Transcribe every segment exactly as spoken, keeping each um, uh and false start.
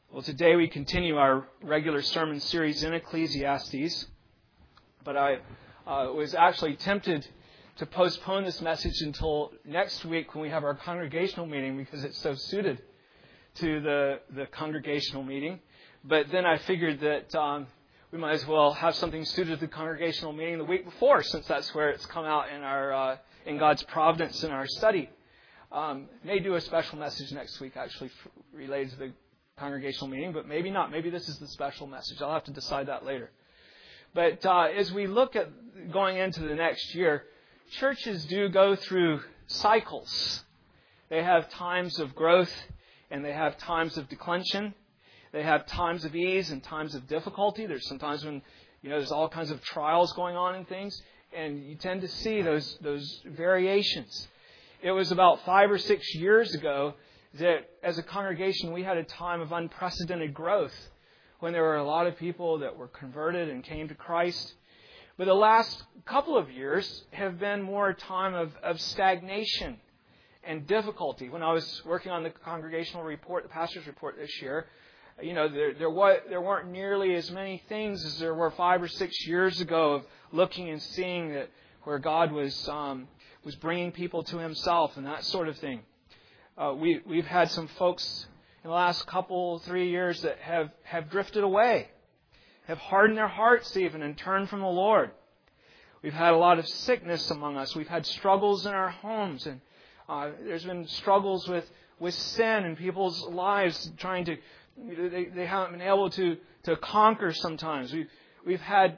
Well, today we continue our regular sermon series in Ecclesiastes, but I uh, was actually tempted to postpone this message until next week when we have our congregational meeting because it's so suited to the, the congregational meeting. But then I figured that um, we might as well have something suited to the congregational meeting the week before, since that's where it's come out in our uh, in God's providence in our study. Um, may do a special message next week, actually, f- related to the congregational meeting, but maybe not. Maybe this is the special message. I'll have to decide that later. But uh, as we look at going into the next year, churches do go through cycles. They have times of growth and they have times of declension. They have times of ease and times of difficulty. There's sometimes when you know there's all kinds of trials going on and things, and you tend to see those those variations. It was about five or six years ago that as a congregation we had a time of unprecedented growth when there were a lot of people that were converted and came to Christ. But the last couple of years have been more a time of, of stagnation and difficulty. When I was working on the congregational report, the pastor's report this year, you know, there there, was, there weren't nearly as many things as there were five or six years ago of looking and seeing that where God was um, was bringing people to Himself and that sort of thing. Uh, we, we've had some folks in the last couple, three years that have, have drifted away, have hardened their hearts even and turned from the Lord. We've had a lot of sickness among us. We've had struggles in our homes, and uh, there's been struggles with, with sin in people's lives, trying to, they, they haven't been able to, to conquer sometimes. We've, we've had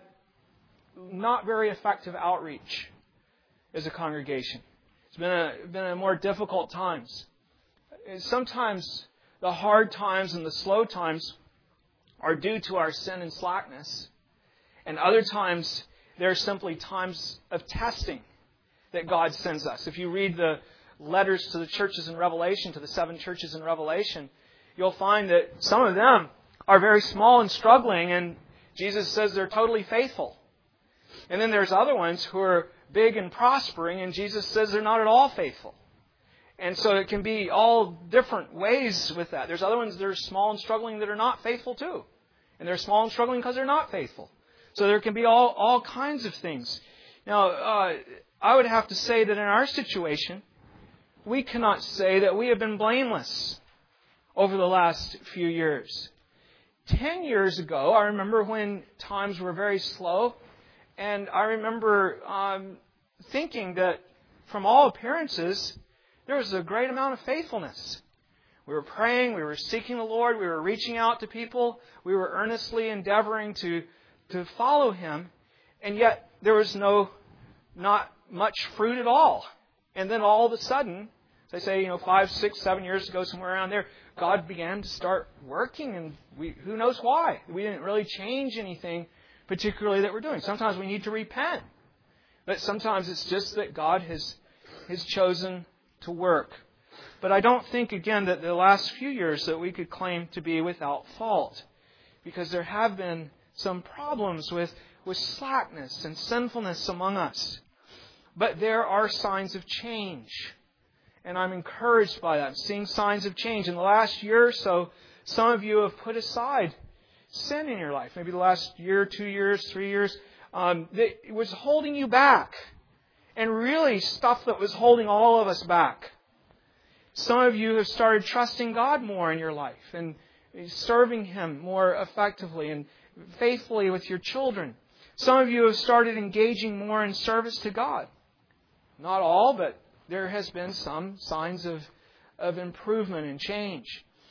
not very effective outreach as a congregation. It's been a, been a more difficult times. Sometimes the hard times and the slow times are due to our sin and slackness. And other times, they're simply times of testing that God sends us. If you read the letters to the churches in Revelation, to the seven churches in Revelation, you'll find that some of them are very small and struggling, and Jesus says they're totally faithful. And then there's other ones who are big and prospering, and Jesus says they're not at all faithful. And so it can be all different ways with that. There's other ones that are small and struggling that are not faithful too. And they're small and struggling because they're not faithful. So there can be all, all kinds of things. Now, uh, I would have to say that in our situation, we cannot say that we have been blameless over the last few years. Ten years ago, I remember when times were very slow. And I remember um, thinking that from all appearances, there was a great amount of faithfulness. We were praying, we were seeking the Lord, we were reaching out to people, we were earnestly endeavoring to, to follow Him, and yet there was no, not much fruit at all. And then all of a sudden, as I say, you know, five, six, seven years ago, somewhere around there, God began to start working, and we, who knows why? We didn't really change anything particularly that we're doing. Sometimes we need to repent, but sometimes it's just that God has, has chosen to work. But I don't think, again, that the last few years that we could claim to be without fault, because there have been some problems with, with slackness and sinfulness among us. But there are signs of change, and I'm encouraged by that. I'm seeing signs of change. In the last year or so, some of you have put aside sin in your life. Maybe the last year, two years, three years, um, that it was holding you back. And really stuff that was holding all of us back. Some of you have started trusting God more in your life and serving Him more effectively and faithfully with your children. Some of you have started engaging more in service to God. Not all, but there has been some signs of, of improvement and change.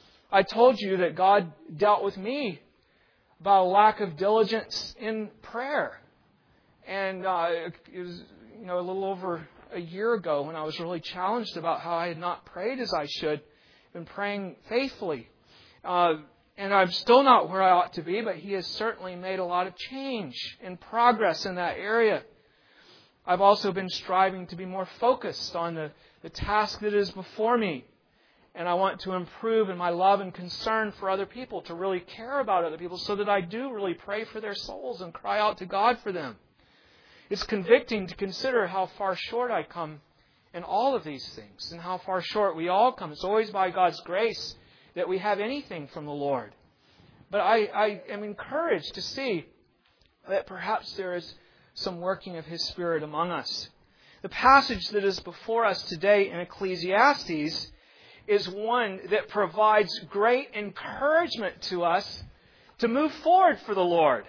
I told you that God dealt with me about a lack of diligence in prayer. And uh, it was, you know, a little over a year ago when I was really challenged about how I had not prayed as I should, been praying faithfully. Uh, and I'm still not where I ought to be, but He has certainly made a lot of change and progress in that area. I've also been striving to be more focused on the, the task that is before me. And I want to improve in my love and concern for other people, to really care about other people so that I do really pray for their souls and cry out to God for them. It's convicting to consider how far short I come in all of these things and how far short we all come. It's always by God's grace that we have anything from the Lord. But I, I am encouraged to see that perhaps there is some working of His Spirit among us. The passage that is before us today in Ecclesiastes is one that provides great encouragement to us to move forward for the Lord.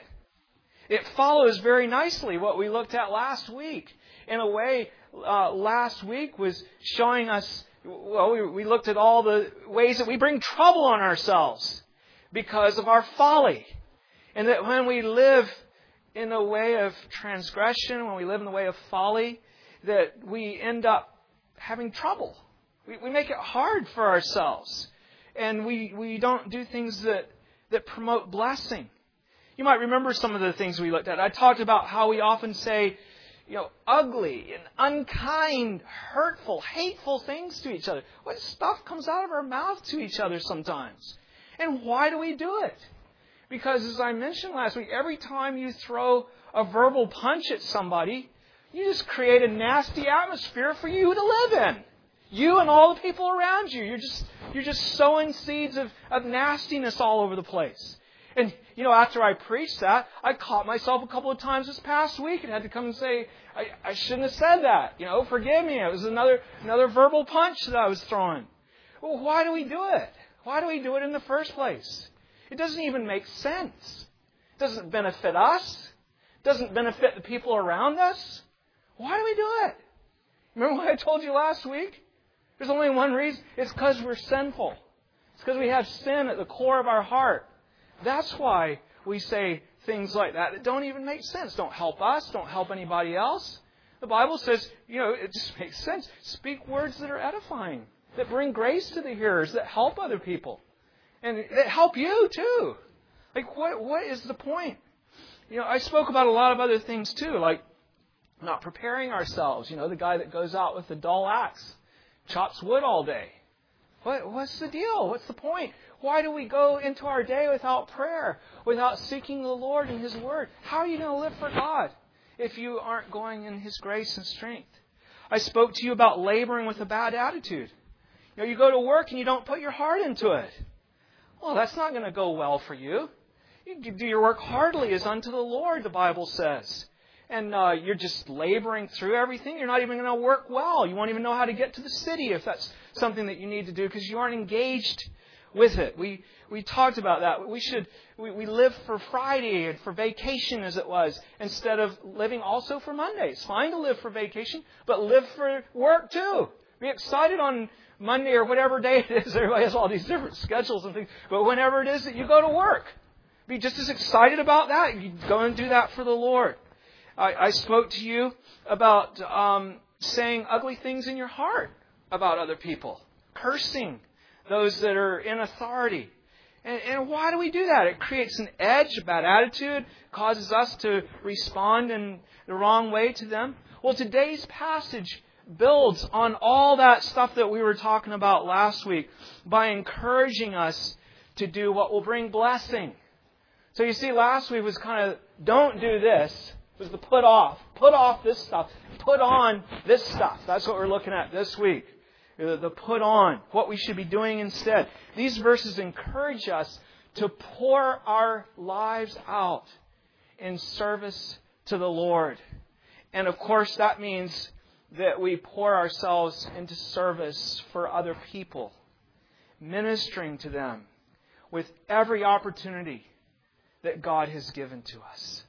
It follows very nicely what we looked at last week. In a way, uh, last week was showing us, well, we, we looked at all the ways that we bring trouble on ourselves because of our folly. And that when we live in a way of transgression, when we live in the way of folly, that we end up having trouble. We, we make it hard for ourselves. And we, we don't do things that, that promote blessing. You might remember some of the things we looked at. I talked about how we often say, you know, ugly and unkind, hurtful, hateful things to each other. What stuff comes out of our mouth to each other sometimes? And why do we do it? Because as I mentioned last week, every time you throw a verbal punch at somebody, you just create a nasty atmosphere for you to live in. You and all the people around you. You're just you're just sowing seeds of, of nastiness all over the place. And, you know, after I preached that, I caught myself a couple of times this past week and had to come and say, I, I shouldn't have said that. You know, forgive me. It was another another verbal punch that I was throwing. Well, why do we do it? Why do we do it in the first place? It doesn't even make sense. It doesn't benefit us. It doesn't benefit the people around us. Why do we do it? Remember what I told you last week? There's only one reason. It's because we're sinful. It's because we have sin at the core of our heart. That's why we say things like that that don't even make sense. Don't help us. Don't help anybody else. The Bible says, you know, it just makes sense. Speak words that are edifying, that bring grace to the hearers, that help other people. And that help you too. Like, what? what is the point? You know, I spoke about a lot of other things too, like not preparing ourselves. You know, the guy that goes out with the dull axe, chops wood all day. What, what's the deal? What's the point? Why do we go into our day without prayer, without seeking the Lord and His Word? How are you going to live for God if you aren't going in His grace and strength? I spoke to you about laboring with a bad attitude. You know, you go to work and you don't put your heart into it. Well, that's not going to go well for you. You do your work heartily as unto the Lord, the Bible says. And uh, you're just laboring through everything. You're not even going to work well. You won't even know how to get to the city if that's something that you need to do because you aren't engaged with it. We we talked about that. We should we, we live for Friday and for vacation as it was instead of living also for Monday. It's fine to live for vacation, but live for work too. Be excited on Monday or whatever day it is. Everybody has all these different schedules and things. But whenever it is that you go to work, be just as excited about that. You go and do that for the Lord. I, I spoke to you about um, saying ugly things in your heart about other people. Cursing those that are in authority. And, and why do we do that? It creates an edge, a bad attitude, causes us to respond in the wrong way to them. Well, today's passage builds on all that stuff that we were talking about last week by encouraging us to do what will bring blessing. So you see, last week was kind of, don't do this. It was the put off. Put off this stuff. Put on this stuff. That's what we're looking at this week. The put on. What we should be doing instead. These verses encourage us to pour our lives out in service to the Lord. And of course, that means that we pour ourselves into service for other people, ministering to them with every opportunity that God has given to us.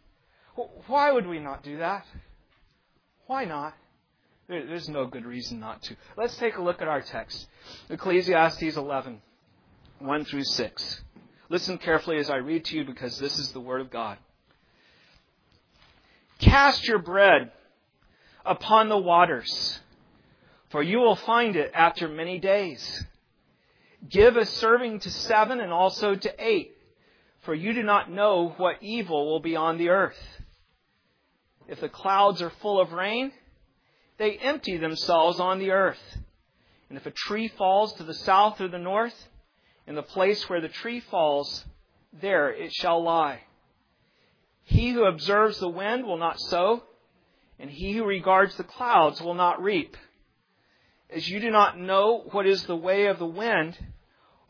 Why would we not do that? Why not? There's no good reason not to. Let's take a look at our text. Ecclesiastes eleven, one through six. Listen carefully as I read to you because this is the Word of God. Cast your bread upon the waters, for you will find it after many days. Give a serving to seven and also to eight, for you do not know what evil will be on the earth. If the clouds are full of rain, they empty themselves on the earth. And if a tree falls to the south or the north, in the place where the tree falls, there it shall lie. He who observes the wind will not sow, and he who regards the clouds will not reap. As you do not know what is the way of the wind,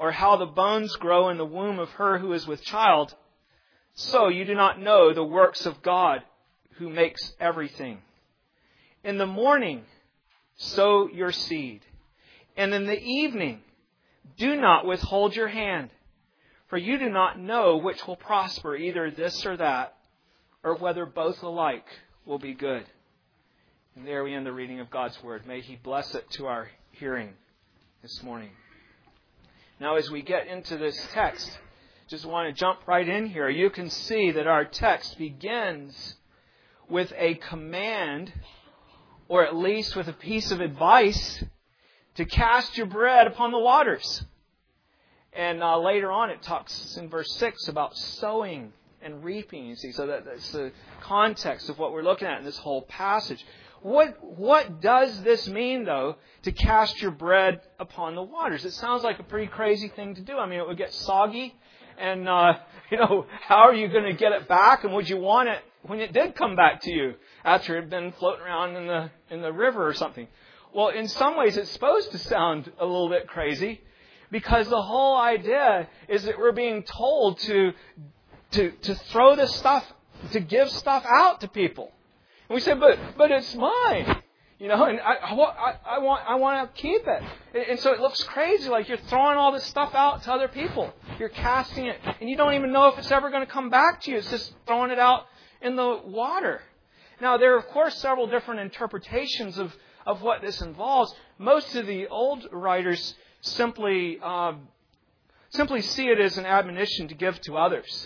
or how the bones grow in the womb of her who is with child, so you do not know the works of God who makes everything. In the morning, sow your seed, and in the evening, do not withhold your hand, for you do not know which will prosper, either this or that, or whether both alike will be good. And there we end the reading of God's Word. May He bless it to our hearing this morning. Now, as we get into this text, just want to jump right in here. You can see that our text begins with a command, or at least with a piece of advice, to cast your bread upon the waters. And uh, later on it talks in verse six about sowing and reaping, you see. So that, that's the context of what we're looking at in this whole passage. What what does this mean, though, to cast your bread upon the waters? It sounds like a pretty crazy thing to do. I mean, it would get soggy. And, uh, you know, how are you going to get it back? And would you want it when it did come back to you after it had been floating around in the in the river or something? Well, in some ways, it's supposed to sound a little bit crazy, because the whole idea is that we're being told to to to throw this stuff, to give stuff out to people. And we say, but but it's mine, you know, and I, I, I want I want to keep it. And so it looks crazy, like you're throwing all this stuff out to other people. You're casting it, and you don't even know if it's ever going to come back to you. It's just throwing it out in the water. Now, there are, of course, several different interpretations of, of what this involves. Most of the old writers simply um, simply see it as an admonition to give to others.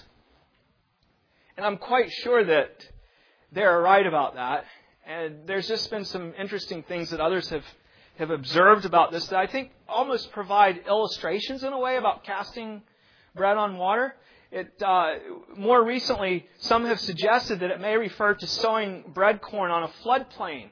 And I'm quite sure that they're right about that. And there's just been some interesting things that others have, have observed about this that I think almost provide illustrations in a way about casting bread on water. It uh, more recently, some have suggested that it may refer to sowing bread corn on a floodplain,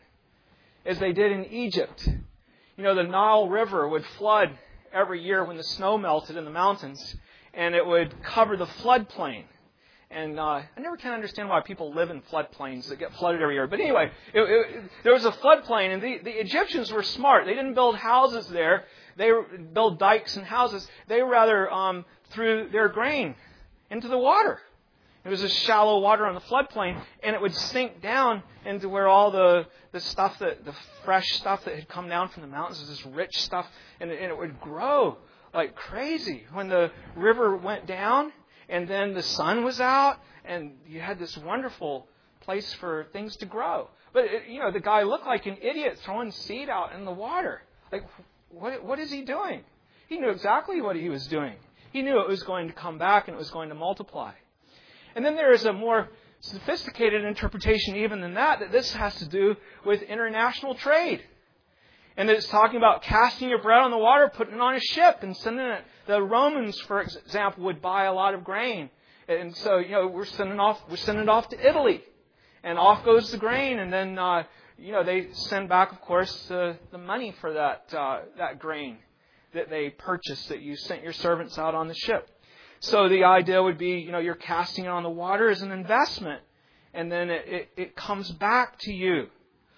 as they did in Egypt. You know, the Nile River would flood every year when the snow melted in the mountains, and it would cover the floodplain. And uh, I never can understand why people live in floodplains that get flooded every year. But anyway, it, it, there was a floodplain, and the, the Egyptians were smart. They didn't build houses there. They built dikes and houses. They rather um, threw their grain into the water. It was a shallow water on the floodplain, and it would sink down into where all the, the stuff, that the fresh stuff that had come down from the mountains, was this rich stuff, and it, and it would grow like crazy. When the river went down, and then the sun was out, and you had this wonderful place for things to grow. But, it, you know, the guy looked like an idiot throwing seed out in the water. Like, what, what is he doing? He knew exactly what he was doing. He knew it was going to come back and it was going to multiply. And then there is a more sophisticated interpretation even than that, that this has to do with international trade. And that it's talking about casting your bread on the water, putting it on a ship and sending it. The Romans, for example, would buy a lot of grain. And so, you know, we're sending off, we're sending it off to Italy. And off goes the grain. And then, uh, you know, they send back, of course, uh, the money for that, uh, that grain that they purchased, that you sent your servants out on the ship. So the idea would be, you know, you're casting it on the water as an investment. And then it, it, it comes back to you.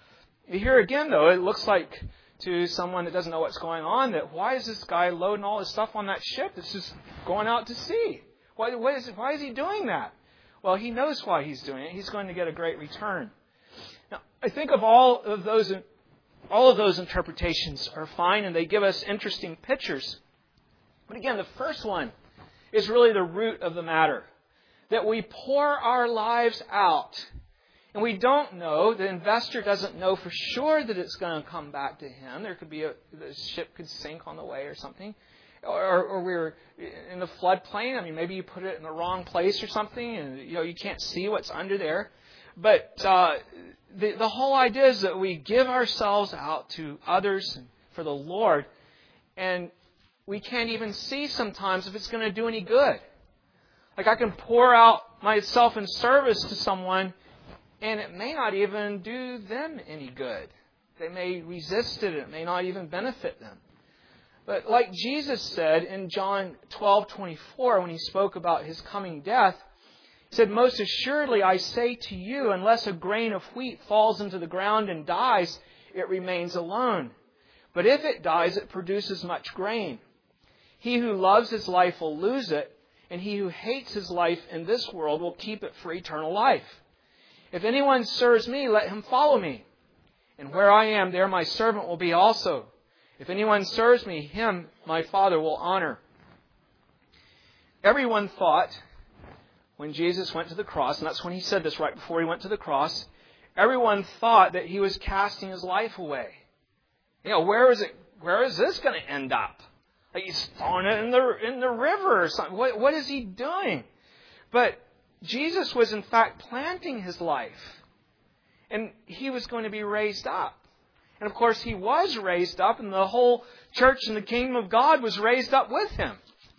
Here again, though, it looks like to someone that doesn't know what's going on, that why is this guy loading all his stuff on that ship that's just going out to sea? Why, why, is, why is he doing that? Well, he knows why he's doing it. He's going to get a great return. Now, I think of all of those, all of those interpretations are fine, and they give us interesting pictures. But again, the first one is really the root of the matter, that we pour our lives out. And we don't know, the investor doesn't know for sure that it's going to come back to him. There could be a, the ship could sink on the way or something. Or, or we're in the floodplain. I mean, maybe you put it in the wrong place or something, and you know you can't see what's under there. But uh, the, the whole idea is that we give ourselves out to others and for the Lord, and we can't even see sometimes if it's going to do any good. Like I can pour out myself in service to someone, and it may not even do them any good. They may resist it. It may not even benefit them. But like Jesus said in John twelve twenty-four, when he spoke about his coming death, he said, "Most assuredly I say to you, unless a grain of wheat falls into the ground and dies, it remains alone. But if it dies, it produces much grain. He who loves his life will lose it, and he who hates his life in this world will keep it for eternal life. If anyone serves me, let him follow me. And where I am, there my servant will be also. If anyone serves me, him my Father will honor. Everyone thought, when Jesus went to the cross, and that's when he said this right before he went to the cross, everyone thought that he was casting his life away. You know, where is it? Where is this going to end up? Like he's throwing it in the in the river or something. What what is he doing? But Jesus was in fact planting his life, and he was going to be raised up. And of course, he was raised up, and the whole church and the kingdom of God was raised up with him.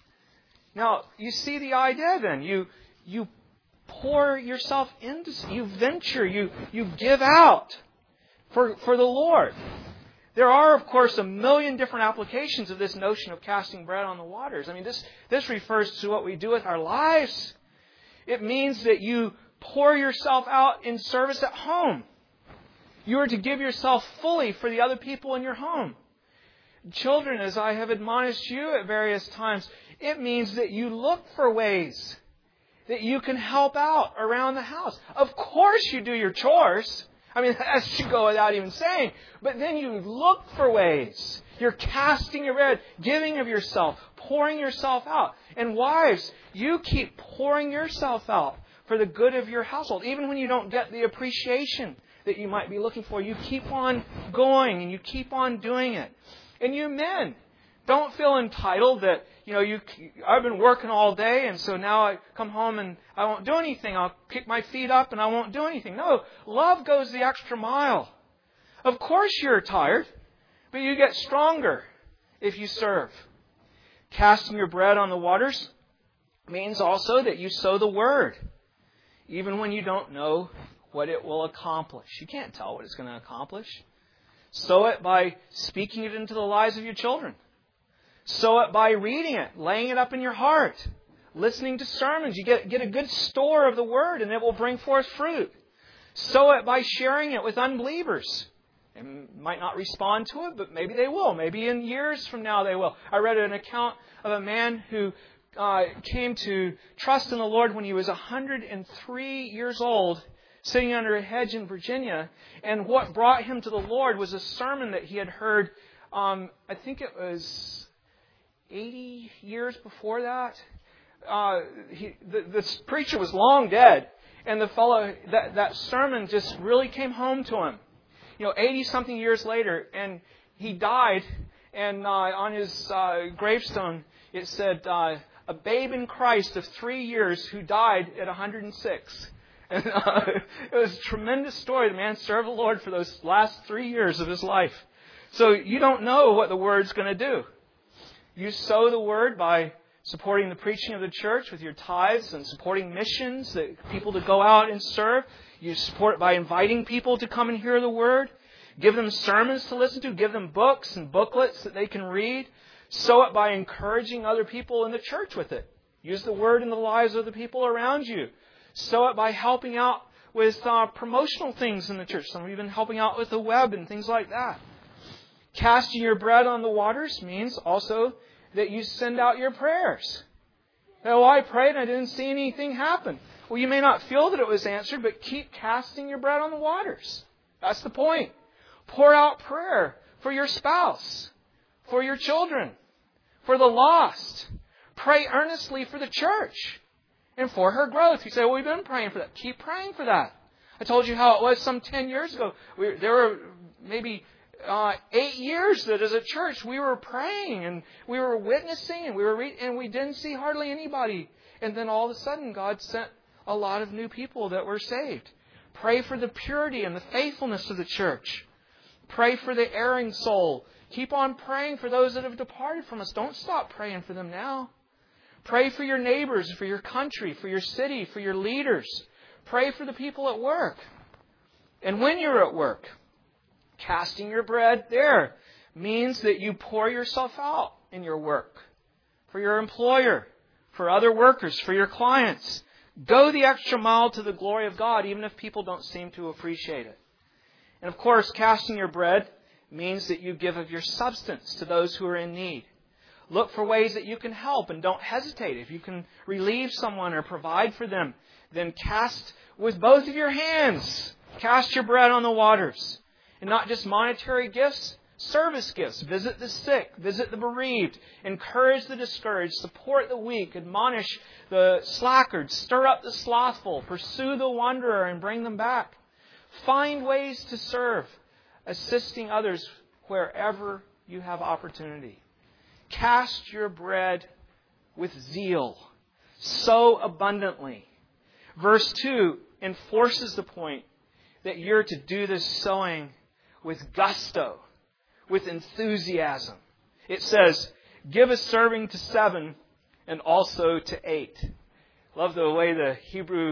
Now, you see the idea then. You you pour yourself into, you venture, you you give out for for the Lord. There are, of course, a million different applications of this notion of casting bread on the waters. I mean, this, this refers to what we do with our lives. It means that you pour yourself out in service at home. You are to give yourself fully for the other people in your home. Children, as I have admonished you at various times, it means that you look for ways that you can help out around the house. Of course you do your chores. I mean, that should go without even saying. But then you look for ways. You're casting your bread, giving of yourself, pouring yourself out. And wives, you keep pouring yourself out for the good of your household. Even when you don't get the appreciation that you might be looking for, you keep on going and you keep on doing it. And you men, don't feel entitled that, you know, you, I've been working all day and so now I come home and I won't do anything. I'll kick my feet up and I won't do anything. No, love goes the extra mile. Of course you're tired, but you get stronger if you serve. Casting your bread on the waters means also that you sow the word, even when you don't know what it will accomplish. You can't tell what it's going to accomplish. Sow it by speaking it into the lives of your children. Sow it by reading it, laying it up in your heart, listening to sermons. You get, get a good store of the Word and it will bring forth fruit. Sow it by sharing it with unbelievers. They might not respond to it, but maybe they will. Maybe in years from now they will. I read an account of a man who uh, came to trust in the Lord when he was one hundred three years old, sitting under a hedge in Virginia. And what brought him to the Lord was a sermon that he had heard, um, I think it was eighty years before that. Uh, he, the, this preacher was long dead, and the fellow, that, that sermon just really came home to him. You know, eighty-something years later, and he died, and uh, on his uh, gravestone it said, uh, a babe in Christ of three years who died at one hundred six. And uh, it was a tremendous story. The man served the Lord for those last three years of his life. So you don't know what the Word's going to do. You sow the Word by supporting the preaching of the church with your tithes and supporting missions, that people to go out and serve. You support it by inviting people to come and hear the Word. Give them sermons to listen to. Give them books and booklets that they can read. Sow it by encouraging other people in the church with it. Use the Word in the lives of the people around you. Sow it by helping out with uh, promotional things in the church. Some of you have been helping out with the web and things like that. Casting your bread on the waters means also that you send out your prayers. Oh, I prayed and I didn't see anything happen. Well, you may not feel that it was answered, but keep casting your bread on the waters. That's the point. Pour out prayer for your spouse, for your children, for the lost. Pray earnestly for the church and for her growth. You say, well, we've been praying for that. Keep praying for that. I told you how it was some ten years ago. We, there were maybe uh, eight years that as a church we were praying and we were witnessing and we were re- and we didn't see hardly anybody. And then all of a sudden God sent a lot of new people that were saved. Pray for the purity and the faithfulness of the church. Pray for the erring soul. Keep on praying for those that have departed from us. Don't stop praying for them now. Pray for your neighbors, for your country, for your city, for your leaders. Pray for the people at work. And when you're at work, casting your bread there means that you pour yourself out in your work. For your employer, for other workers, for your clients. Go the extra mile to the glory of God, even if people don't seem to appreciate it. And of course, casting your bread means that you give of your substance to those who are in need. Look for ways that you can help and don't hesitate. If you can relieve someone or provide for them, then cast with both of your hands. Cast your bread on the waters. And not just monetary gifts, service gifts. Visit the sick, visit the bereaved, encourage the discouraged, support the weak, admonish the slackard, stir up the slothful, pursue the wanderer and bring them back. Find ways to serve, assisting others wherever you have opportunity. Cast your bread with zeal, sow abundantly. Verse two enforces the point that you're to do this sowing with gusto, with enthusiasm. It says, give a serving to seven and also to eight. Love the way the Hebrew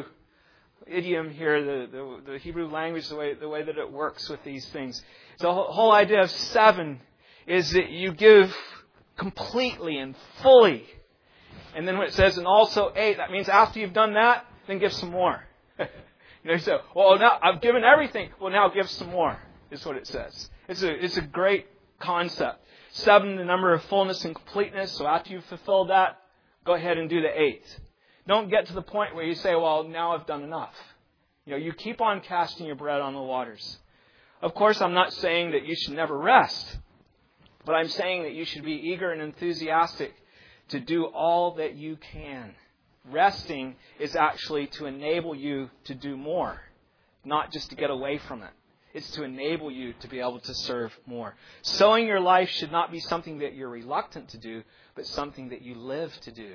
idiom here, the, the, the Hebrew language, the way, the way that it works with these things. So the whole, whole idea of seven is that you give completely and fully. And then when it says, and also eight, that means after you've done that, then give some more. you know, you say, well, now I've given everything. Well, now give some more, is what it says. It's a, it's a great concept. Seven, the number of fullness and completeness. So after you've fulfilled that, go ahead and do the eight. Don't get to the point where you say, well, now I've done enough. You know, you keep on casting your bread on the waters. Of course, I'm not saying that you should never rest. But I'm saying that you should be eager and enthusiastic to do all that you can. Resting is actually to enable you to do more, not just to get away from it. It's to enable you to be able to serve more. Sowing your life should not be something that you're reluctant to do, but something that you live to do.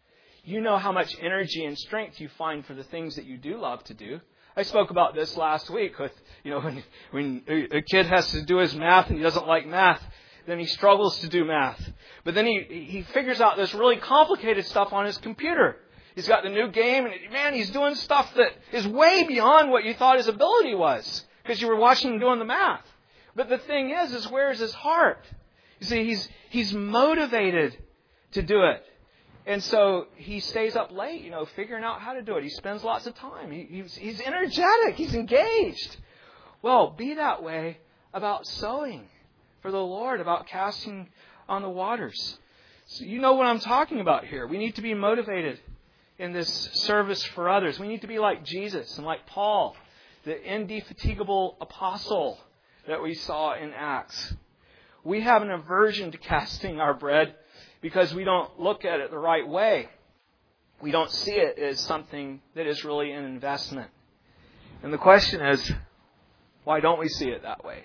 You know how much energy and strength you find for the things that you do love to do. I spoke about this last week with, you know, when, when a kid has to do his math and he doesn't like math, then he struggles to do math. But then he, he figures out this really complicated stuff on his computer. He's got the new game, and man, he's doing stuff that is way beyond what you thought his ability was, because you were watching him doing the math. But the thing is, is where is his heart? You see, he's he's motivated to do it. And so he stays up late, you know, figuring out how to do it. He spends lots of time. He, he's, he's energetic. He's engaged. Well, be that way about sowing for the Lord, about casting on the waters. So you know what I'm talking about here. We need to be motivated in this service for others. We need to be like Jesus and like Paul, the indefatigable apostle that we saw in Acts. We have an aversion to casting our bread because we don't look at it the right way. We don't see it as something that is really an investment. And the question is, why don't we see it that way?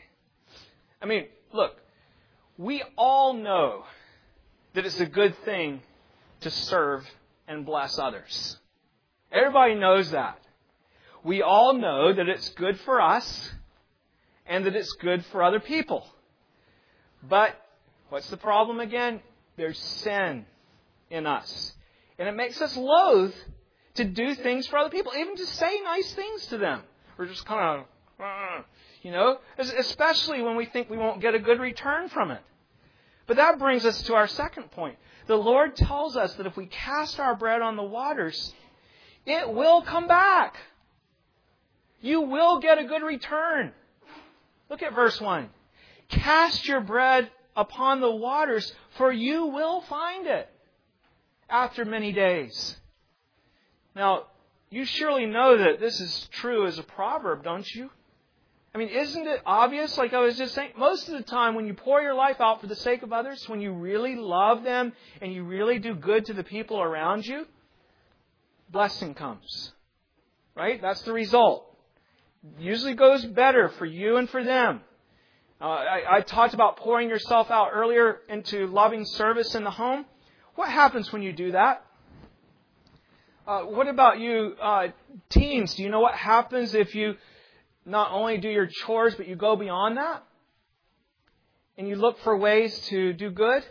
I mean, look, we all know that it's a good thing to serve and bless others. Everybody knows that. We all know that it's good for us and that it's good for other people. But what's the problem again? There's sin in us. And it makes us loath to do things for other people, even to say nice things to them. We're just kind of, uh, you know, especially when we think we won't get a good return from it. But that brings us to our second point. The Lord tells us that if we cast our bread on the waters, it will come back. You will get a good return. Look at verse one. Cast your bread upon the waters, for you will find it after many days. Now, you surely know that this is true as a proverb, don't you? I mean, isn't it obvious? Like I was just saying, most of the time when you pour your life out for the sake of others, when you really love them and you really do good to the people around you, blessing comes. Right? That's the result. Usually goes better for you and for them. Uh, I, I talked about pouring yourself out earlier into loving service in the home. What happens when you do that? Uh, what about you uh, teens? Do you know what happens if you not only do your chores, but you go beyond that? And you look for ways to do good?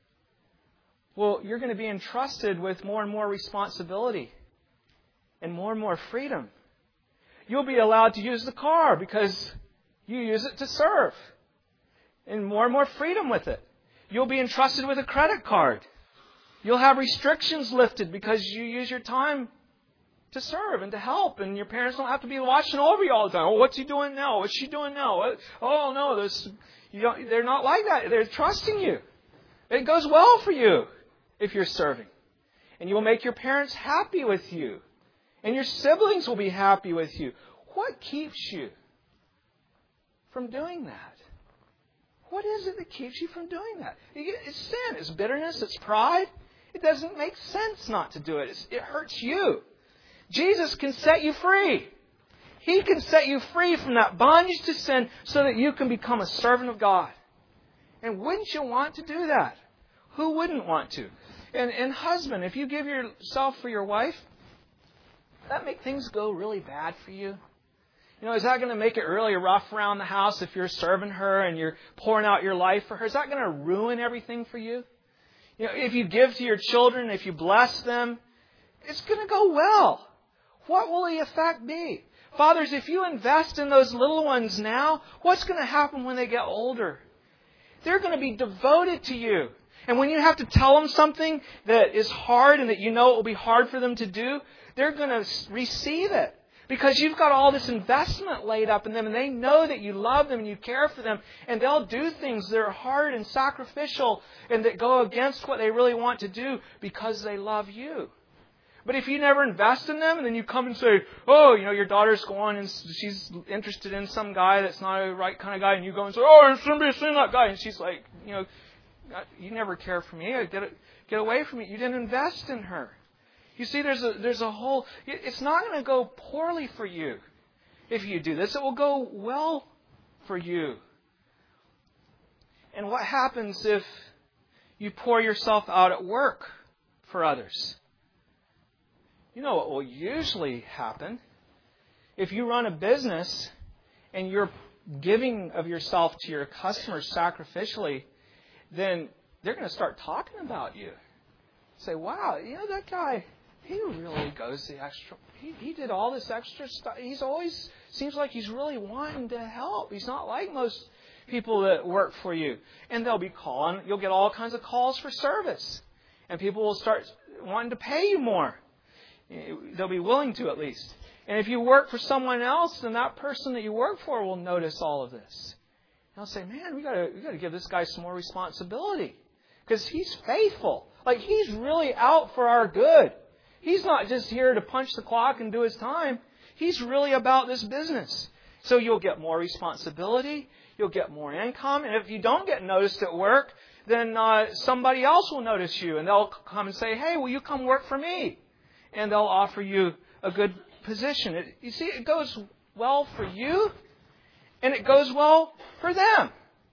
Well, you're going to be entrusted with more and more responsibility and more and more freedom. You'll be allowed to use the car because you use it to serve. And more and more freedom with it. You'll be entrusted with a credit card. You'll have restrictions lifted because you use your time to serve and to help. And your parents don't have to be watching over you all the time. Oh, what's he doing now? What's she doing now? Oh, no, there's, you don't, they're not like that. They're trusting you. It goes well for you if you're serving. And you will make your parents happy with you. And your siblings will be happy with you. What keeps you from doing that? What is it that keeps you from doing that? It's sin. It's bitterness. It's pride. It doesn't make sense not to do it. It's, it hurts you. Jesus can set you free. He can set you free from that bondage to sin so that you can become a servant of God. And wouldn't you want to do that? Who wouldn't want to? And, and husband, if you give yourself for your wife, does that make things go really bad for you? You know, is that going to make it really rough around the house if you're serving her and you're pouring out your life for her? Is that going to ruin everything for you? You know, if you give to your children, if you bless them, it's going to go well. What will the effect be? Fathers, if you invest in those little ones now, what's going to happen when they get older? They're going to be devoted to you. And when you have to tell them something that is hard and that you know it will be hard for them to do, they're going to receive it. Because you've got all this investment laid up in them and they know that you love them and you care for them. And they'll do things that are hard and sacrificial and that go against what they really want to do because they love you. But if you never invest in them and then you come and say, oh, you know, your daughter's going and she's interested in some guy that's not a right kind of guy. And you go and say, oh, somebody's seen that guy. And she's like, you know, you never care for me. Get, get away from me. You didn't invest in her. You see, there's a there's a whole... It's not going to go poorly for you if you do this. It will go well for you. And what happens if you pour yourself out at work for others? You know what will usually happen. If you run a business and you're giving of yourself to your customers sacrificially, then they're going to start talking about you. Say, wow, you know, that guy... He really goes the extra. He, he did all this extra stuff. He's always seems like he's really wanting to help. He's not like most people that work for you. And they'll be calling. You'll get all kinds of calls for service. And people will start wanting to pay you more. They'll be willing to, at least. And if you work for someone else, then that person that you work for will notice all of this. And they'll say, man, we gotta we gotta give this guy some more responsibility. Because he's faithful. Like he's really out for our good. He's not just here to punch the clock and do his time. He's really about this business. So you'll get more responsibility. You'll get more income. And if you don't get noticed at work, then uh, somebody else will notice you. And they'll come and say, hey, will you come work for me? And they'll offer you a good position. It, you see, it goes well for you. And it goes well for them.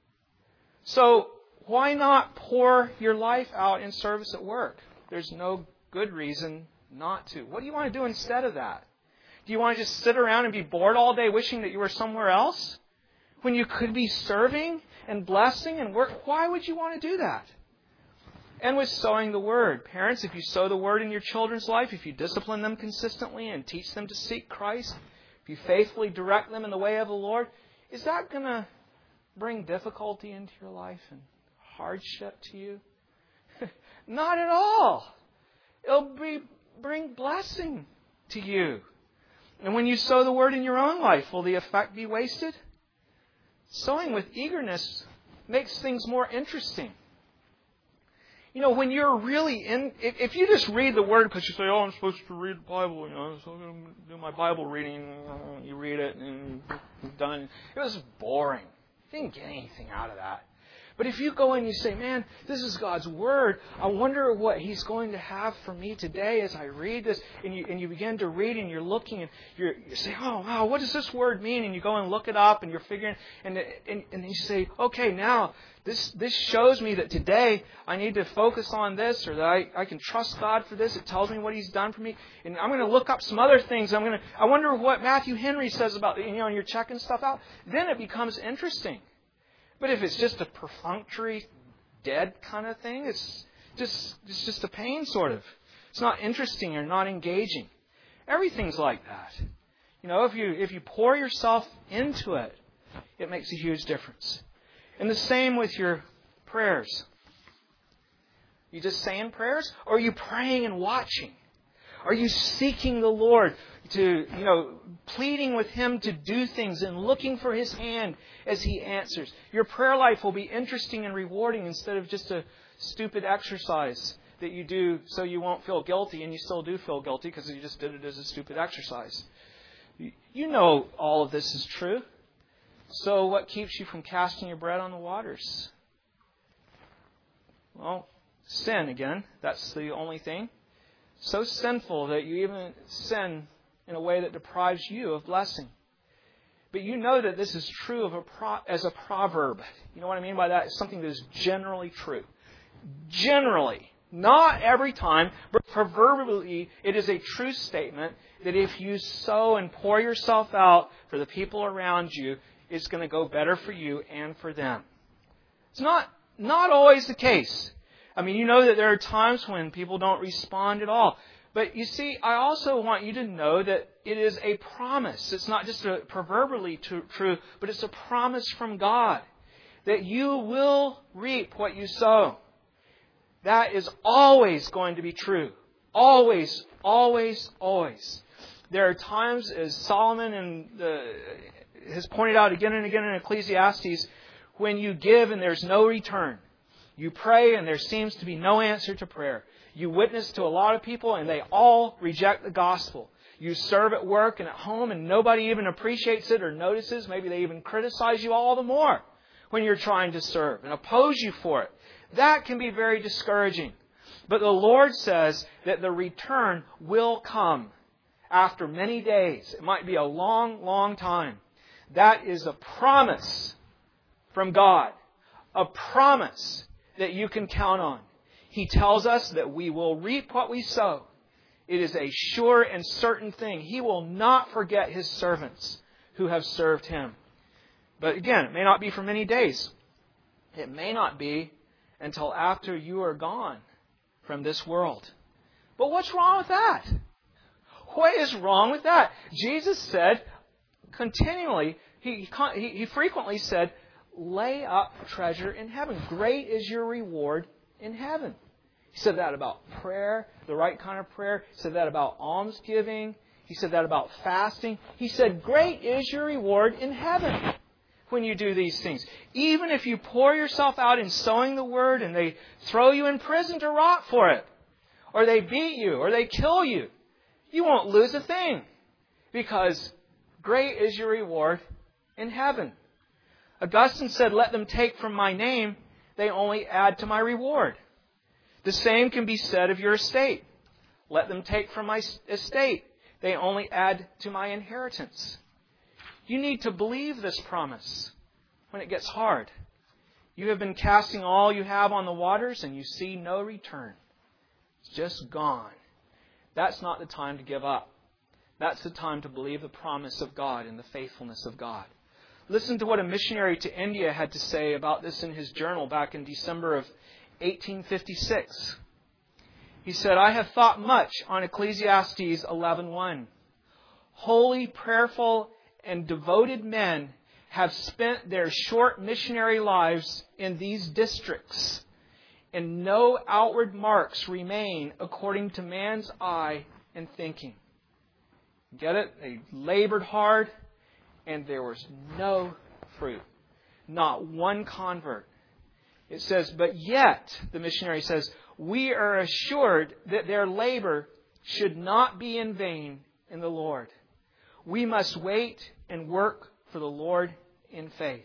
So why not pour your life out in service at work? There's no good reason not to. What do you want to do instead of that? Do you want to just sit around and be bored all day wishing that you were somewhere else? When you could be serving and blessing and work, why would you want to do that? And with sowing the Word. Parents, if you sow the Word in your children's life, if you discipline them consistently and teach them to seek Christ, if you faithfully direct them in the way of the Lord, is that going to bring difficulty into your life and hardship to you? Not at all. It'll be, bring blessing to you. And when you sow the Word in your own life, will the effect be wasted? Sowing with eagerness makes things more interesting. You know, when you're really in... If, if you just read the Word because you say, oh, I'm supposed to read the Bible, you know, so I'm going to do my Bible reading. You read it and you're done. It was boring. You didn't get anything out of that. But if you go and you say, man, this is God's Word. I wonder what He's going to have for me today as I read this. And you and you begin to read and you're looking and you're, you say, oh, wow, what does this word mean? And you go and look it up and you're figuring. And and, and you say, okay, now this this shows me that today I need to focus on this or that I, I can trust God for this. It tells me what He's done for me. And I'm going to look up some other things. I'm going to. I wonder what Matthew Henry says about, you know, and you're checking stuff out. Then it becomes interesting. But if it's just a perfunctory, dead kind of thing, it's just it's just a pain, sort of. It's not interesting or not engaging. Everything's like that. You know, if you if you pour yourself into it, it makes a huge difference. And the same with your prayers. You just saying prayers, or are you praying and watching? Are you seeking the Lord to, you know, pleading with Him to do things and looking for His hand as He answers? Your prayer life will be interesting and rewarding instead of just a stupid exercise that you do so you won't feel guilty, and you still do feel guilty because you just did it as a stupid exercise. You know all of this is true. So what keeps you from casting your bread on the waters? Well, sin again. That's the only thing. So sinful that you even sin in a way that deprives you of blessing. But you know that this is true of a pro, as a proverb. You know what I mean by that? It's something that is generally true. Generally. Not every time, but proverbially, it is a true statement that if you sow and pour yourself out for the people around you, it's going to go better for you and for them. It's not, not always the case. I mean, you know that there are times when people don't respond at all. But you see, I also want you to know that it is a promise. It's not just a proverbially true, but it's a promise from God that you will reap what you sow. That is always going to be true. Always, always, always. There are times, as Solomon and the, has pointed out again and again in Ecclesiastes, when you give and there's no return. You pray and there seems to be no answer to prayer. You witness to a lot of people and they all reject the gospel. You serve at work and at home and nobody even appreciates it or notices. Maybe they even criticize you all the more when you're trying to serve and oppose you for it. That can be very discouraging. But the Lord says that the return will come after many days. It might be a long, long time. That is a promise from God. A promise that you can count on. He tells us that we will reap what we sow. It is a sure and certain thing. He will not forget His servants who have served Him. But again, it may not be for many days. It may not be until after you are gone from this world. But what's wrong with that? What is wrong with that? Jesus said continually, he, he, he frequently said, lay up treasure in heaven. Great is your reward in heaven. He said that about prayer, the right kind of prayer. He said that about almsgiving. He said that about fasting. He said, great is your reward in heaven when you do these things. Even if you pour yourself out in sowing the word and they throw you in prison to rot for it, or they beat you, or they kill you, you won't lose a thing, because great is your reward in heaven. Augustine said, let them take from my name, they only add to my reward. The same can be said of your estate. Let them take from my estate, they only add to my inheritance. You need to believe this promise when it gets hard. You have been casting all you have on the waters and you see no return. It's just gone. That's not the time to give up. That's the time to believe the promise of God and the faithfulness of God. Listen to what a missionary to India had to say about this in his journal back in December of eighteen fifty-six. He said, I have thought much on Ecclesiastes eleven one. Holy, prayerful, and devoted men have spent their short missionary lives in these districts, and no outward marks remain according to man's eye and thinking. Get it? They labored hard, and there was no fruit. Not one convert. It says, but yet, the missionary says, we are assured that their labor should not be in vain in the Lord. We must wait and work for the Lord in faith.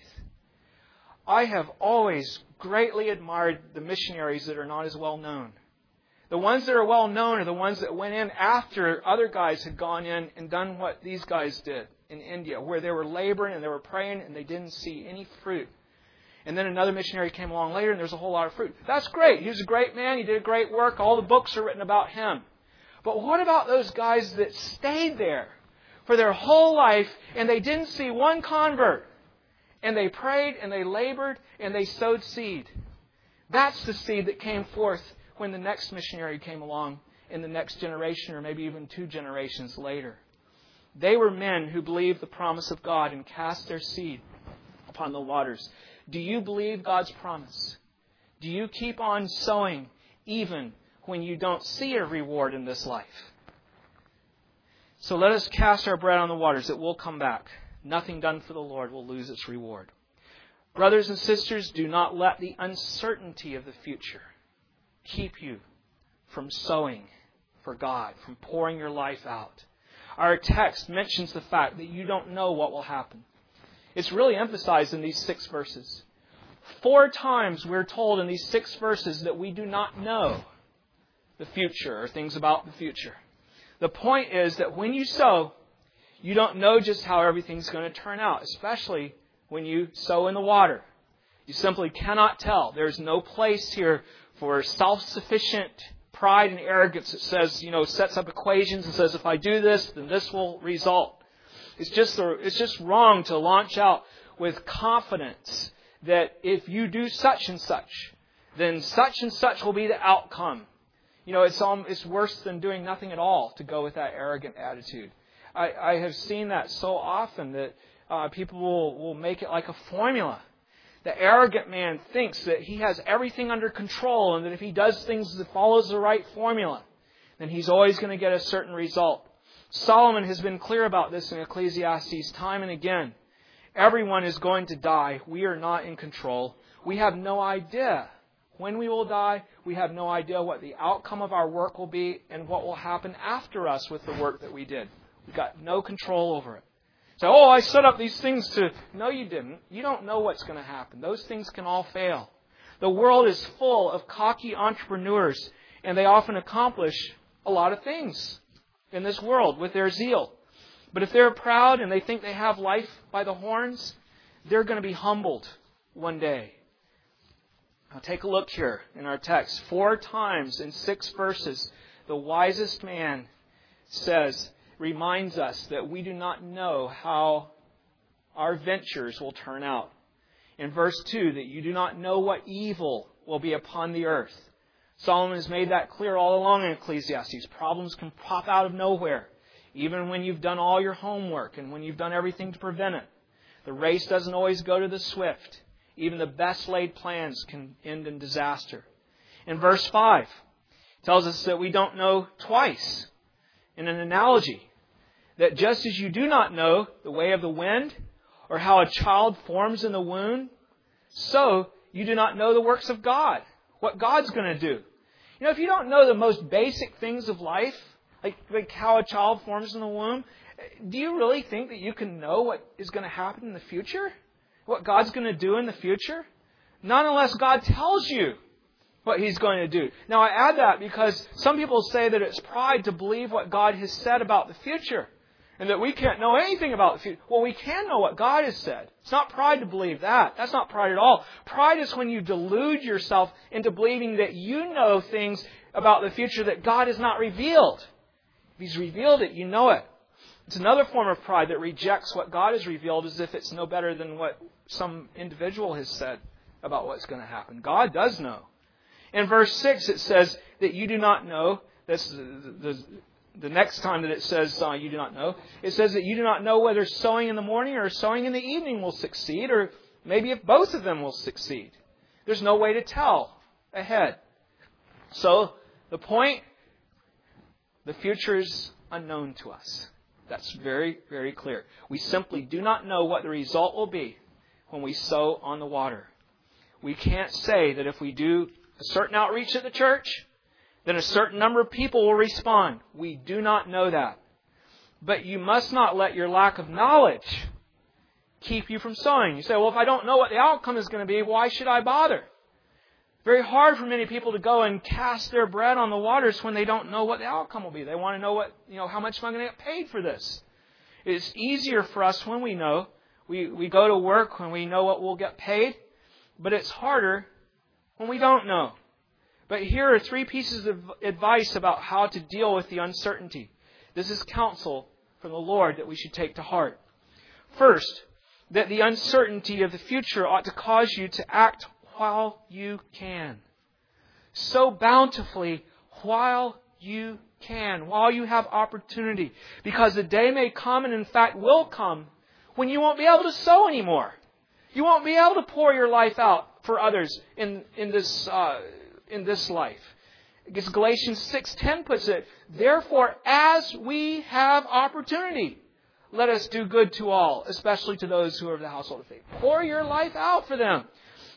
I have always greatly admired the missionaries that are not as well known. The ones that are well known are the ones that went in after other guys had gone in and done what these guys did in India, where they were laboring and they were praying and they didn't see any fruit. And then another missionary came along later and there's a whole lot of fruit. That's great. He was a great man. He did great work. All the books are written about him. But what about those guys that stayed there for their whole life and they didn't see one convert? And they prayed and they labored and they sowed seed. That's the seed that came forth when the next missionary came along in the next generation, or maybe even two generations later. They were men who believed the promise of God and cast their seed upon the waters. Do you believe God's promise? Do you keep on sowing even when you don't see a reward in this life? So let us cast our bread on the waters. It will come back. Nothing done for the Lord will lose its reward. Brothers and sisters, do not let the uncertainty of the future keep you from sowing for God, from pouring your life out. Our text mentions the fact that you don't know what will happen. It's really emphasized in these six verses. Four times we're told in these six verses that we do not know the future or things about the future. The point is that when you sow, you don't know just how everything's going to turn out, especially when you sow in the water. You simply cannot tell. There's no place here for self-sufficient pride and arrogance that says, you know, sets up equations and says, if I do this, then this will result. It's just, it's just wrong to launch out with confidence that if you do such and such, then such and such will be the outcome. You know, it's um, it's worse than doing nothing at all to go with that arrogant attitude. I, I have seen that so often that uh, people will, will make it like a formula. The arrogant man thinks that he has everything under control and that if he does things that follows the right formula, then he's always going to get a certain result. Solomon has been clear about this in Ecclesiastes time and again. Everyone is going to die. We are not in control. We have no idea when we will die. We have no idea what the outcome of our work will be and what will happen after us with the work that we did. We've got no control over it. So, oh, I set up these things to... No, you didn't. You don't know what's going to happen. Those things can all fail. The world is full of cocky entrepreneurs, and they often accomplish a lot of things in this world with their zeal. But if they're proud and they think they have life by the horns, they're going to be humbled one day. Now take a look here in our text. Four times in six verses, the wisest man says, reminds us that we do not know how our ventures will turn out. In verse two, that you do not know what evil will be upon the earth. Solomon has made that clear all along in Ecclesiastes. Problems can pop out of nowhere, even when you've done all your homework and when you've done everything to prevent it. The race doesn't always go to the swift. Even the best laid plans can end in disaster. In verse five, it tells us that we don't know twice. In an analogy, that just as you do not know the way of the wind or how a child forms in the womb, so you do not know the works of God, what God's going to do. You know, if you don't know the most basic things of life, like, like how a child forms in the womb, do you really think that you can know what is going to happen in the future? What God's going to do in the future? Not unless God tells you what He's going to do. Now, I add that because some people say that it's pride to believe what God has said about the future and that we can't know anything about the future. Well, we can know what God has said. It's not pride to believe that. That's not pride at all. Pride is when you delude yourself into believing that you know things about the future that God has not revealed. If He's revealed it, you know it. It's another form of pride that rejects what God has revealed as if it's no better than what some individual has said about what's going to happen. God does know. In verse six, it says that you do not know. This the, the, the next time that it says uh, you do not know, it says that you do not know whether sowing in the morning or sowing in the evening will succeed, or maybe if both of them will succeed. There's no way to tell ahead. So the point, the future is unknown to us. That's very, very clear. We simply do not know what the result will be when we sow on the water. We can't say that if we do a certain outreach at the church, then a certain number of people will respond. We do not know that. But you must not let your lack of knowledge keep you from sowing. You say, well, if I don't know what the outcome is going to be, why should I bother? Very hard for many people to go and cast their bread on the waters when they don't know what the outcome will be. They want to know what, you know, how much am I going to get paid for this? It's easier for us when we know. We, we go to work when we know what we'll get paid. But it's harder when we don't know. But here are three pieces of advice about how to deal with the uncertainty. This is counsel from the Lord that we should take to heart. First, that the uncertainty of the future ought to cause you to act while you can. So bountifully while you can, while you have opportunity. Because the day may come, and in fact will come, when you won't be able to sow anymore. You won't be able to pour your life out for others in, in this uh, in this life. As Galatians six ten puts it, therefore, as we have opportunity, let us do good to all, especially to those who are of the household of faith. Pour your life out for them.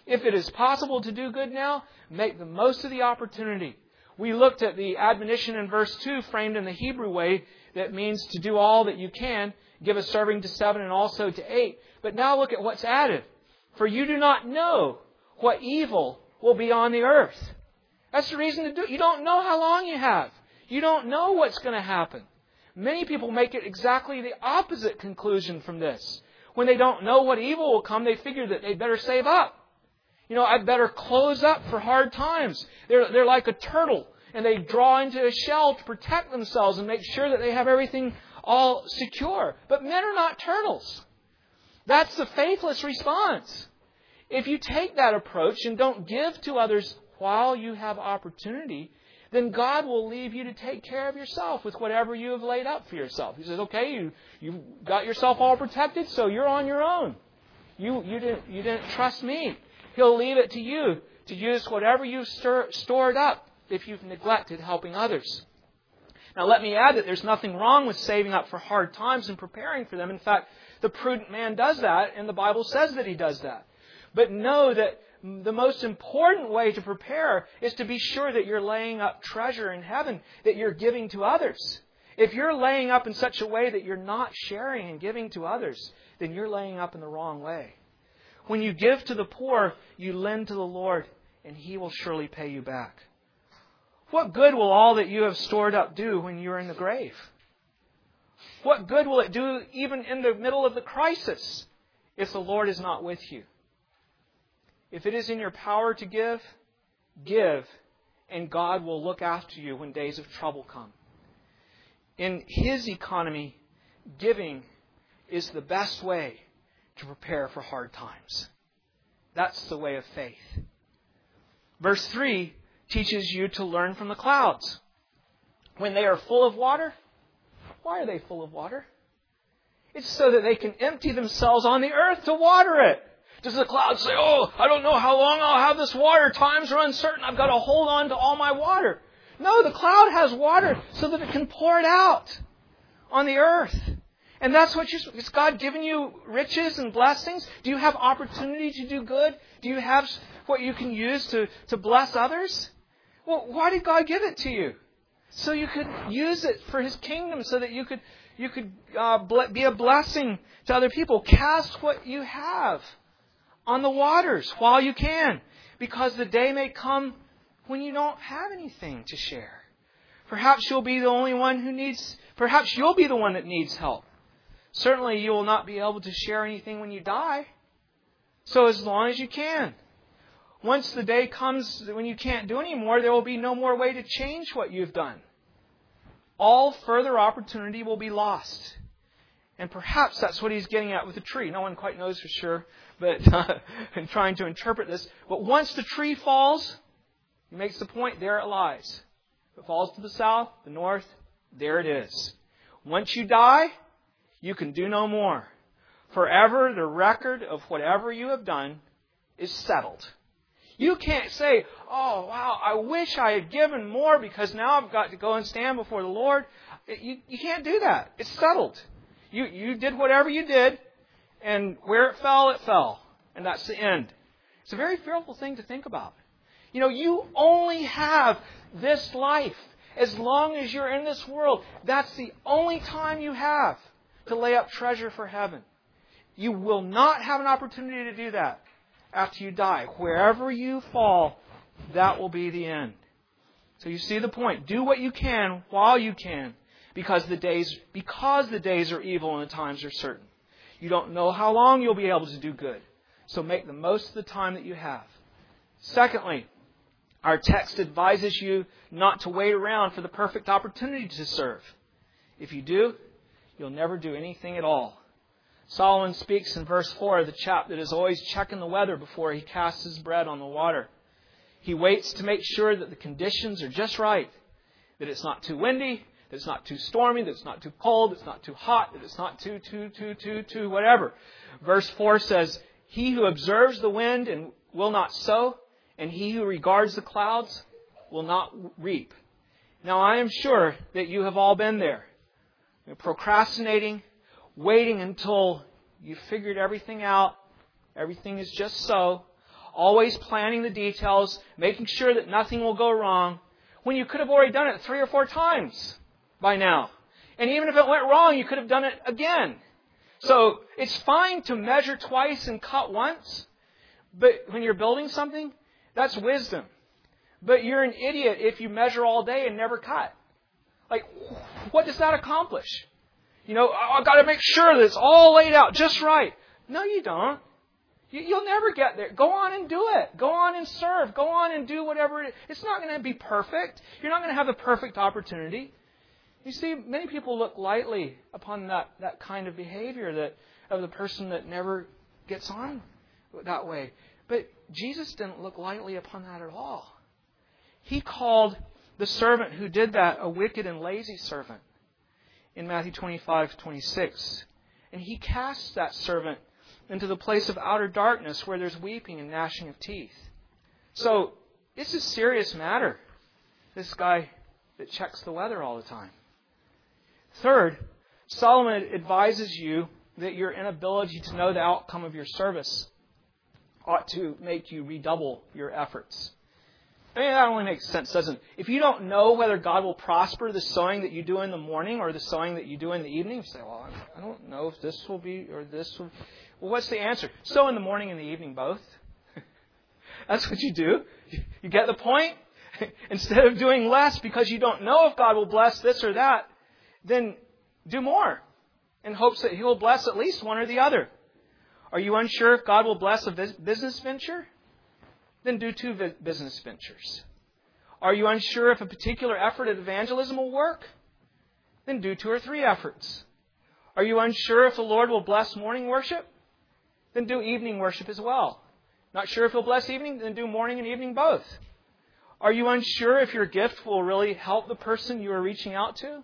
If it is possible to do good now, make the most of the opportunity. We looked at the admonition in verse two, framed in the Hebrew way, that means to do all that you can, give a serving to seven and also to eight. But now look at what's added. For you do not know what evil will be on the earth. That's the reason to do it. You don't know how long you have. You don't know what's going to happen. Many people make it exactly the opposite conclusion from this. When they don't know what evil will come, they figure that they better save up. You know, I'd better close up for hard times. They're, they're like a turtle, and they draw into a shell to protect themselves and make sure that they have everything all secure. But men are not turtles. That's the faithless response. If you take that approach and don't give to others while you have opportunity, then God will leave you to take care of yourself with whatever you have laid up for yourself. He says, okay, you, you've got yourself all protected, so you're on your own. You, you, didn't, you didn't trust me. He'll leave it to you to use whatever you've stir, stored up if you've neglected helping others. Now let me add that there's nothing wrong with saving up for hard times and preparing for them. In fact, the prudent man does that, and the Bible says that he does that. But know that the most important way to prepare is to be sure that you're laying up treasure in heaven that you're giving to others. If you're laying up in such a way that you're not sharing and giving to others, then you're laying up in the wrong way. When you give to the poor, you lend to the Lord, and He will surely pay you back. What good will all that you have stored up do when you're in the grave? What good will it do even in the middle of the crisis if the Lord is not with you? If it is in your power to give, give, and God will look after you when days of trouble come. In His economy, giving is the best way to prepare for hard times. That's the way of faith. Verse three teaches you to learn from the clouds. When they are full of water, why are they full of water? It's so that they can empty themselves on the earth to water it. Does the cloud say, oh, I don't know how long I'll have this water. Times are uncertain. I've got to hold on to all my water. No, the cloud has water so that it can pour it out on the earth. And that's what you, is God giving you riches and blessings? Do you have opportunity to do good? Do you have what you can use to, to bless others? Well, why did God give it to you? So you could use it for His kingdom, so that you could, you could uh, be a blessing to other people. Cast what you have on the waters while you can, because the day may come when you don't have anything to share. Perhaps you'll be the only one who needs, perhaps you'll be the one that needs help. Certainly you will not be able to share anything when you die. So as long as you can. Once the day comes when you can't do any more, there will be no more way to change what you've done. All further opportunity will be lost. And perhaps that's what He's getting at with the tree. No one quite knows for sure, but uh, in trying to interpret this. But once the tree falls, He makes the point, there it lies. If it falls to the south, the north, there it is. Once you die, you can do no more. Forever, the record of whatever you have done is settled. You can't say, oh, wow, I wish I had given more because now I've got to go and stand before the Lord. You, you can't do that. It's settled. You, you did whatever you did, and where it fell, it fell. And that's the end. It's a very fearful thing to think about. You know, you only have this life. As long as you're in this world, that's the only time you have to lay up treasure for heaven. You will not have an opportunity to do that after you die. Wherever you fall, that will be the end. So you see the point. Do what you can while you can, because the days because the days are evil and the times are certain. You don't know how long you'll be able to do good. So make the most of the time that you have. Secondly, our text advises you not to wait around for the perfect opportunity to serve. If you do, you'll never do anything at all. Solomon speaks in verse four of the chap that is always checking the weather before he casts his bread on the water. He waits to make sure that the conditions are just right, that it's not too windy, that it's not too stormy, that it's not too cold, that it's not too hot, that it's not too, too, too, too, too, whatever. Verse four says, he who observes the wind and will not sow, and he who regards the clouds will not reap. Now I am sure that you have all been there. You're procrastinating, waiting until you figured everything out, everything is just so, always planning the details, making sure that nothing will go wrong, when you could have already done it three or four times by now. And even if it went wrong, you could have done it again. So it's fine to measure twice and cut once, but when you're building something, that's wisdom. But you're an idiot if you measure all day and never cut. Like, what does that accomplish? You know, I've got to make sure that it's all laid out just right. No, you don't. You, you'll never get there. Go on and do it. Go on and serve. Go on and do whatever it is. It's not going to be perfect. You're not going to have the perfect opportunity. You see, many people look lightly upon that, that kind of behavior that of the person that never gets on that way. But Jesus didn't look lightly upon that at all. He called the servant who did that a wicked and lazy servant in Matthew twenty-five twenty-six. And He casts that servant into the place of outer darkness where there's weeping and gnashing of teeth. So, it's a serious matter. This guy that checks the weather all the time. Third, Solomon advises you that your inability to know the outcome of your service ought to make you redouble your efforts. I mean, that only makes sense, doesn't it? If you don't know whether God will prosper the sowing that you do in the morning or the sowing that you do in the evening, you say, well, I don't know if this will be or this will. Well, what's the answer? Sow in the morning and the evening both. That's what you do. You get the point? Instead of doing less because you don't know if God will bless this or that, then do more in hopes that He will bless at least one or the other. Are you unsure if God will bless a business venture? Then do two business ventures. Are you unsure if a particular effort at evangelism will work? Then do two or three efforts. Are you unsure if the Lord will bless morning worship? Then do evening worship as well. Not sure if He'll bless evening? Then do morning and evening both. Are you unsure if your gift will really help the person you are reaching out to?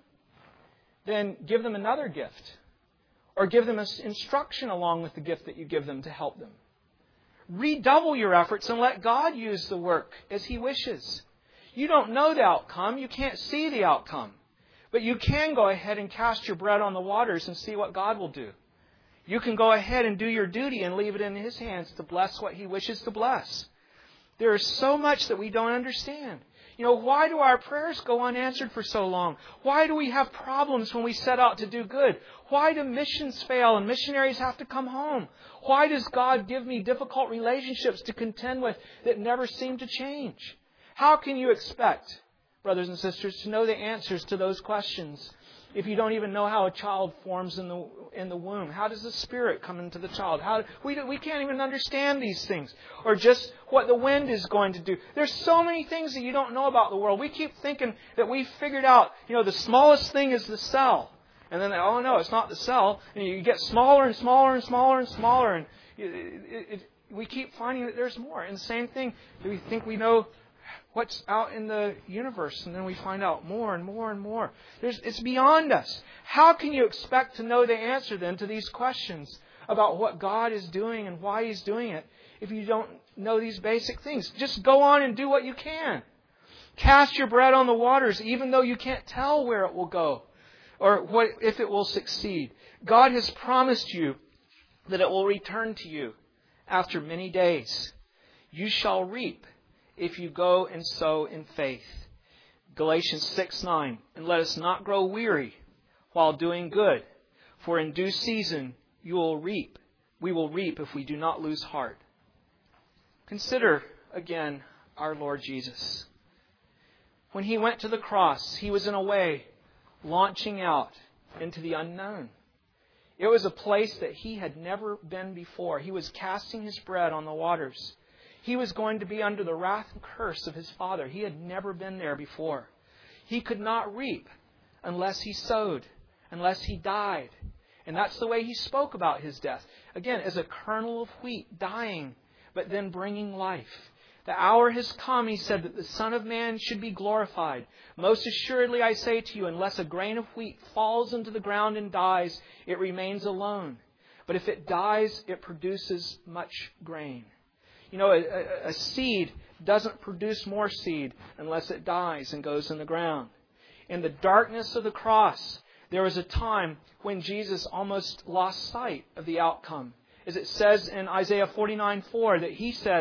Then give them another gift. Or give them instruction along with the gift that you give them to help them. Redouble your efforts and let God use the work as He wishes. You don't know the outcome. You can't see the outcome. But you can go ahead and cast your bread on the waters and see what God will do. You can go ahead and do your duty and leave it in His hands to bless what He wishes to bless. There is so much that we don't understand. You know, why do our prayers go unanswered for so long? Why do we have problems when we set out to do good? Why do missions fail and missionaries have to come home? Why does God give me difficult relationships to contend with that never seem to change? How can you expect, brothers and sisters, to know the answers to those questions if you don't even know how a child forms in the in the womb? How does the Spirit come into the child? How we we can't even understand these things, or just what the wind is going to do. There's so many things that you don't know about the world. We keep thinking that we've figured out. You know, the smallest thing is the cell, and then oh no, it's not the cell. And you get smaller and smaller and smaller and smaller, and it, it, it, we keep finding that there's more. And the same thing, we think we know what's out in the universe, and then we find out more and more and more. There's, it's beyond us. How can you expect to know the answer then to these questions about what God is doing and why He's doing it if you don't know these basic things? Just go on and do what you can. Cast your bread on the waters even though you can't tell where it will go or what if it will succeed. God has promised you that it will return to you after many days. You shall reap if you go and sow in faith. Galatians six nine. And let us not grow weary while doing good, for in due season you will reap. We will reap if we do not lose heart. Consider again our Lord Jesus. When He went to the cross, He was in a way launching out into the unknown. It was a place that He had never been before. He was casting His bread on the waters. He was going to be under the wrath and curse of His Father. He had never been there before. He could not reap unless He sowed, unless He died. And that's the way He spoke about His death. Again, as a kernel of wheat dying, but then bringing life. The hour has come, He said, that the Son of Man should be glorified. Most assuredly I say to you, unless a grain of wheat falls into the ground and dies, it remains alone. But if it dies, it produces much grain. You know, a, a seed doesn't produce more seed unless it dies and goes in the ground. In the darkness of the cross, there was a time when Jesus almost lost sight of the outcome. As it says in Isaiah forty-nine four that He said,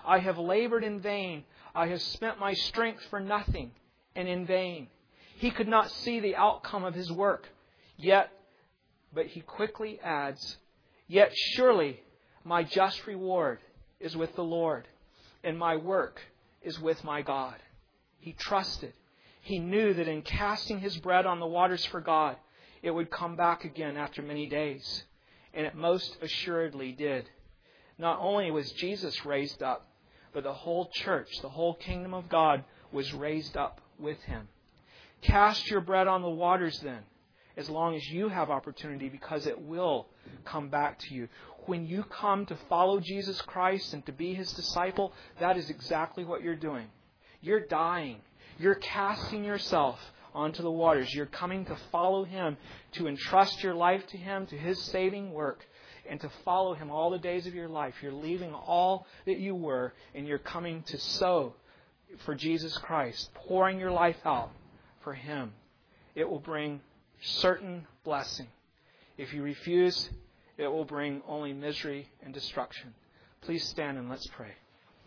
I have labored in vain. I have spent my strength for nothing and in vain. He could not see the outcome of his work. Yet, but he quickly adds, yet surely my just reward is with the Lord, and my work is with my God. He trusted. He knew that in casting his bread on the waters for God, it would come back again after many days. And it most assuredly did. Not only was Jesus raised up, but the whole church, the whole kingdom of God, was raised up with him. Cast your bread on the waters then, as long as you have opportunity, because it will come back to you. When you come to follow Jesus Christ and to be his disciple, that is exactly what you're doing. You're dying. You're casting yourself onto the waters. You're coming to follow him, to entrust your life to him, to his saving work, and to follow him all the days of your life. You're leaving all that you were, and you're coming to sow for Jesus Christ, pouring your life out for him. It will bring certain blessing. If you refuse, it will bring only misery and destruction. Please stand and let's pray.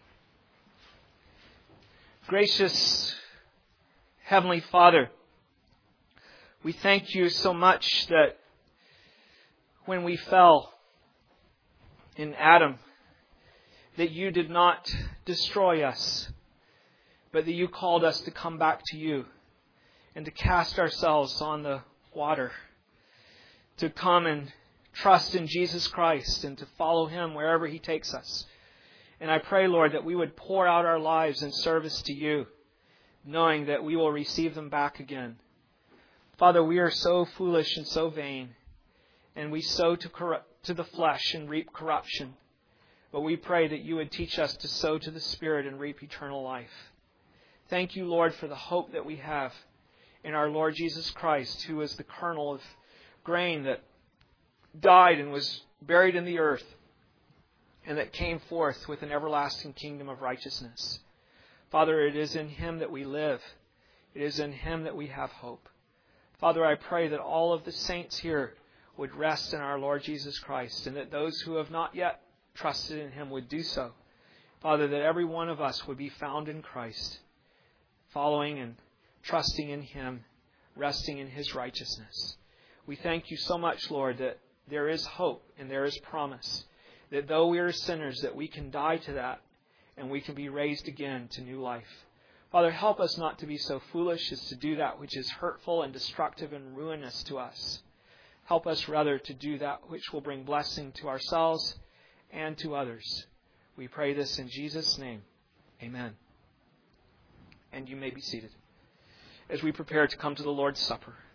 Gracious Heavenly Father, we thank you so much that when we fell in Adam, that you did not destroy us, but that you called us to come back to you and to cast ourselves on the water, to come and trust in Jesus Christ and to follow him wherever he takes us. And I pray, Lord, that we would pour out our lives in service to you, knowing that we will receive them back again. Father, we are so foolish and so vain, and we sow to, corrupt, to the flesh and reap corruption. But we pray that you would teach us to sow to the Spirit and reap eternal life. Thank you, Lord, for the hope that we have in our Lord Jesus Christ, who is the kernel of grain that died and was buried in the earth, and that came forth with an everlasting kingdom of righteousness. Father, it is in him that we live. It is in him that we have hope. Father, I pray that all of the saints here would rest in our Lord Jesus Christ, and that those who have not yet trusted in him would do so. Father, that every one of us would be found in Christ, following and trusting in him, resting in his righteousness. We thank you so much, Lord, that there is hope and there is promise, that though we are sinners, that we can die to that and we can be raised again to new life. Father, help us not to be so foolish as to do that which is hurtful and destructive and ruinous to us. Help us rather to do that which will bring blessing to ourselves and to others. We pray this in Jesus' name. Amen. And you may be seated as we prepare to come to the Lord's Supper.